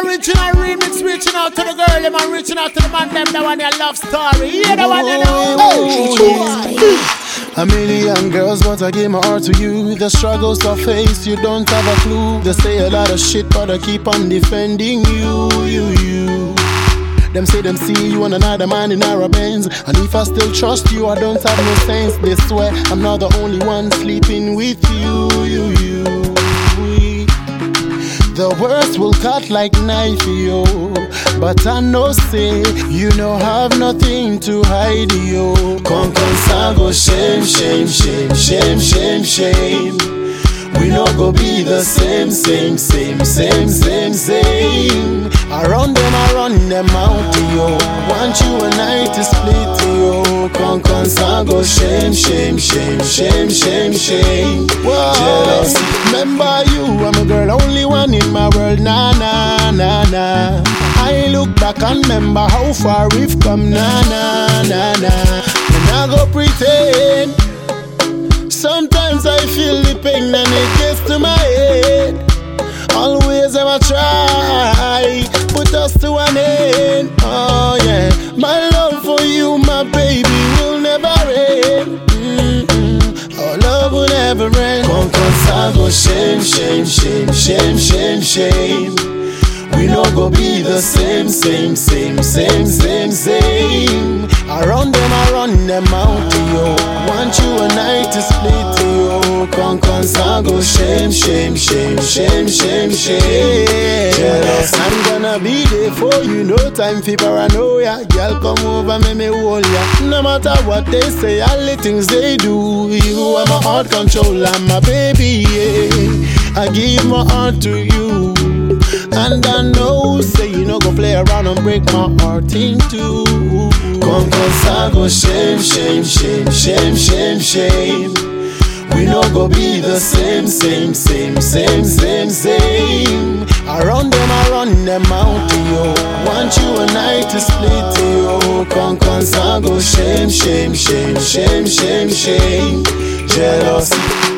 original remix reaching out to the girl, them and reaching out to the man, them, the one your love story. Yeah, the one you know. A million girls, but I give my heart to you. The struggles I face, you don't have a clue. They say a lot of shit, but I keep on defending you. Them say them see you and another man in our Benz, and if I still trust you, I don't have no sense. They swear I'm not the only one sleeping with you. The worst will cut like knife, yo. But I know say you no have nothing to hide, yo. Con go shame. We no go be the same. I run them out, yo. Want you and I to split, yo. Con go shame. Jealous. Remember you, I'm a girl, only one in my world, nah. I look back and remember how far we've come, nah. And I go pretend. Sometimes I feel the pain and it gets to my head. Always I'ma try, put us to an end. Oh yeah, my love for you, my baby, will never end. Our love will never end. Con go shame. We no go be the same. I run them out, yo. Want you and I to split, yo. Con go shame. Jealous. I'm gonna be there for you, no time for paranoia. Girl, come over, make me hold ya. No matter what they say, all the things they do, you are my heart controller, my baby, yeah. I give my heart to you. And I know, say you no go play around and break my heart in two. Con go shame. We no go be the same. I run them out, yo. Want you and I to split, yo. Con go shame. Jealousy.